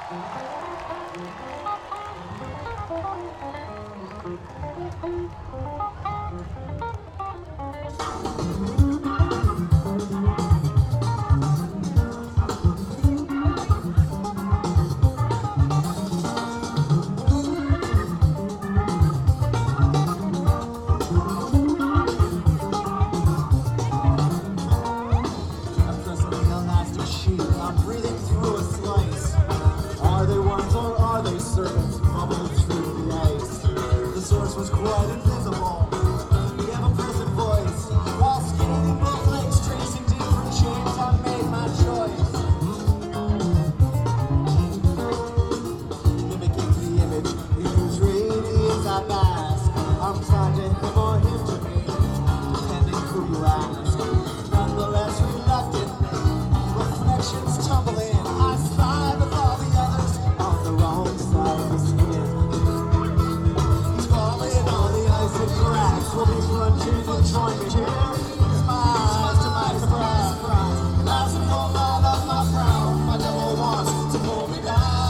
Was quite invisible. The ever-present voice, while skidding in both legs, tracing different shapes, I made my choice. Mimicking the image in whose radiance I bask. I'm trying to him or him to me, depending who you ask. Nonetheless, reluctantly, reflections tumble in. I slide with all the others on the wrong side of the skin. Cracks will be plunging for join me here. It's my eyes to my surprise. Last and all out of my frown. My devil wants to pull me down.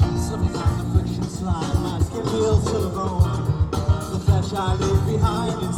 To the bone, the flesh I leave behind.